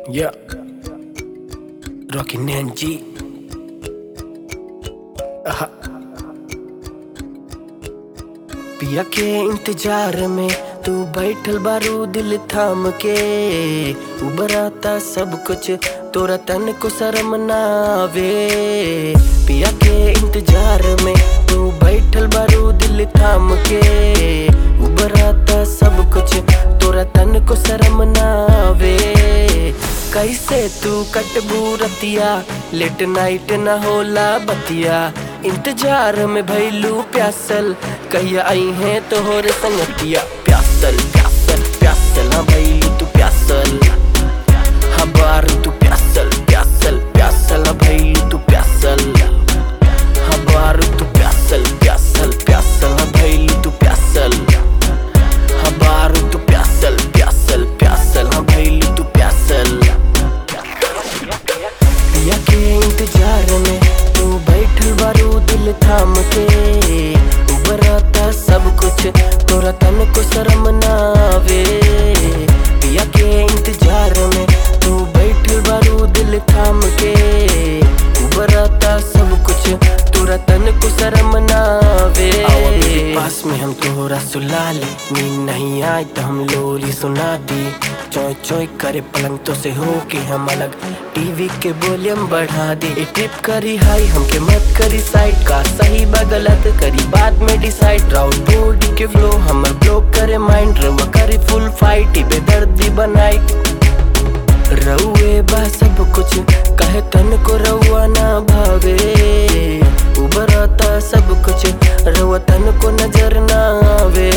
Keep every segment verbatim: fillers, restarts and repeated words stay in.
Yeah, Rocky Nanji. आहा। पिया के इंतजार में तू बैठल बारू दिल थाम के, उबराता सब कुछ तोरा तन को शर्म ना आवे। पिया के इंतजार में तू बैठल बारू दिल थाम के, उबराता सब कुछ तोरा तन को शर्म ना आवे। कैसे तू कटबू रतिया, लेट नाइट न होला बतिया, इंतजार में भैलू प्यासल, कहिया आई है तोहरे संगतिया। प्यासल प्यासल प्यासल हाँ भैलू तू प्यासल, हाँ बार तू प्यासल प्यासल प्यासल हाँ भैलू तू प्यासल, हाँ बार तू प्यासल प्यासल प्यासल हाँ भैलू तू प्यासल, हाँ बार तू प्यासल प्यासल प्यासल हाँ भैलू तू प्यासल। पिया के इंतजार में तू बैठल बारू दिल थाम के, उबराता सब कुछ तोरा तन को शर्म ना आवे। पिया के इंतजार में तू बैठल बारू दिल थाम के, उबराता सब कुछ तोरा तन को शर्म ना आवे। पास में हम तोहरा सुला ले, नींद नहीं आए तो हम लोरी सुना दी, चोय चोय करे पलंग तो से हो के हम अलग, टीवी के वॉल्यूम बढ़ा दे। टिप करी हाई हमके मत करी साइड, का सही बा गलत करी बाद में डिसाइड। राउंड बॉडी के फ्लो हमर ब्लॉक करे माइंड, रवा करी फुल फाइट बेदर्दी बनाई। रउए बा सब कुछ कहे तन को रउआ ना भावे, उबराता सब कुछ रउआ तन को नजर ना आवे।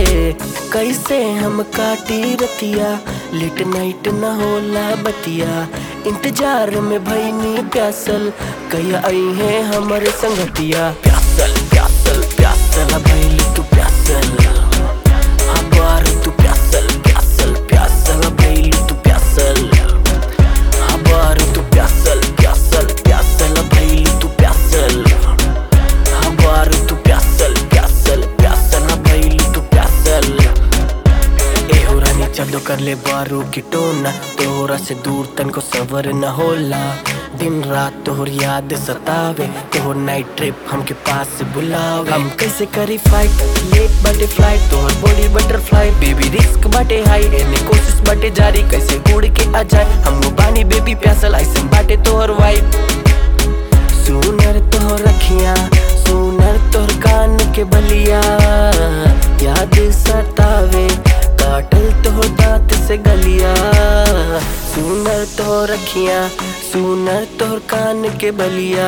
कैसे हम काटी रतिया, लेट नाइट न होला बतिया, इंतजार में भईनी प्यासल, कहिया आई है हमारे संगतिया। प्यासल प्यासल प्यासल भैली तू प्यासल, हाँ बार तू प्यासल प्यासल प्यासल भैली तू प्यासल, हाँ बार तू प्यासल प्यासल प्यासल भैली तू प्यासल, हाँ बार तू प्यासल प्यासल प्यासल भैली तू प्यासल। एहो रानी चलो कर ले बारू की टोना, तोहरा से दूर तन को सवर न होला, दिन रात तोहर याद सतावे, तोहर नाइट ट्रिप हमके पास से बुलावे। हम कैसे करी फाइट, लेट बाटे फ्लाइट, तोहर बॉडी बटरफ्लाई, बेबी रिस्क बाटे हाई, एने कोशिश बाटे जारी, कैसे उड़ के आ जाए हम बानी बेबी प्यासल, ऐसे बाटे तोहर वाइब। सुनर तोहर रखिया, सुनर तोहर कान के बलिया, याद सतावे काटल तोहर दांत से गलिया। सुनर तोहर रखिया, सुनर तोहर कान के बलिया,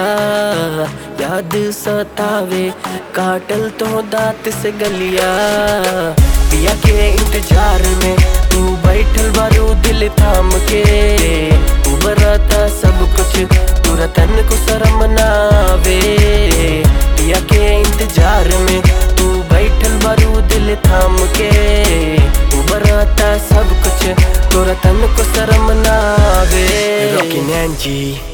याद सतावे काटल तोहर दांत से गलिया। पिया के इंतजार में तू बैठल बारू दिल थाम के, उबराता सब कुछ तोरा तन को शर्म ना आवे। पिया के इंतजार में तू बैठल बारू दिल थाम के, उबराता सब कुछ तोरा तन को शर्म ना आवे। रॉकी नैंजी।